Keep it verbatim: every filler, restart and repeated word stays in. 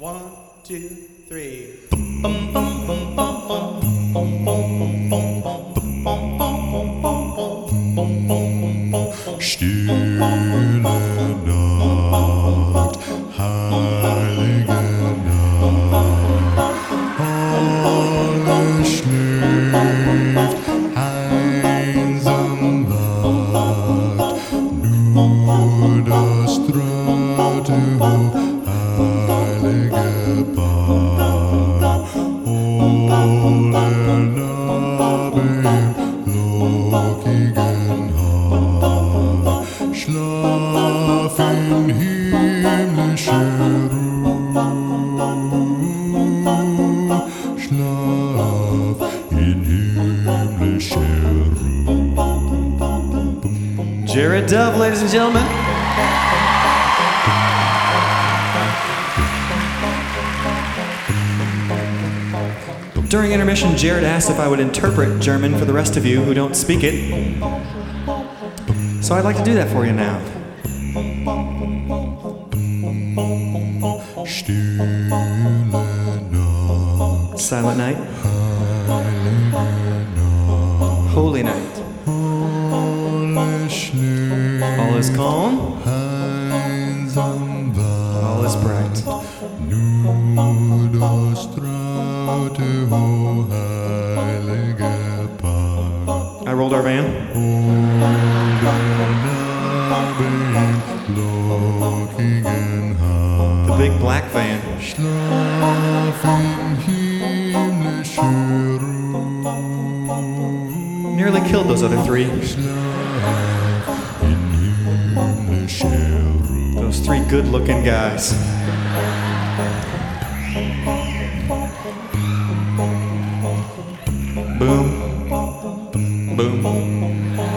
One, two, three. Stille Nacht, heilige Nacht, alles schläft, einsam wacht, nur das dritte heilige Paar, Ole Nabe im lockigen Haar, schlaf in himmlischer Ruhe, schlaf in himmlischer Ruhe. Jared Dove, ladies and gentlemen. During intermission, Jared asked if I would interpret German for the rest of you who don't speak it. So I'd like to do that for you now. Stille Nacht, Silent night, heilige Nacht, holy night. alles schläft, All is calm, einsam wacht, all is bright. nur das traute heilige Paar. I rolled our van. The big black van. Schlaf in himmlischer Ruhe, Nearly killed those other three. schlaf in himmlischer Ruhe. Those three good-looking guys. Boom. Boom.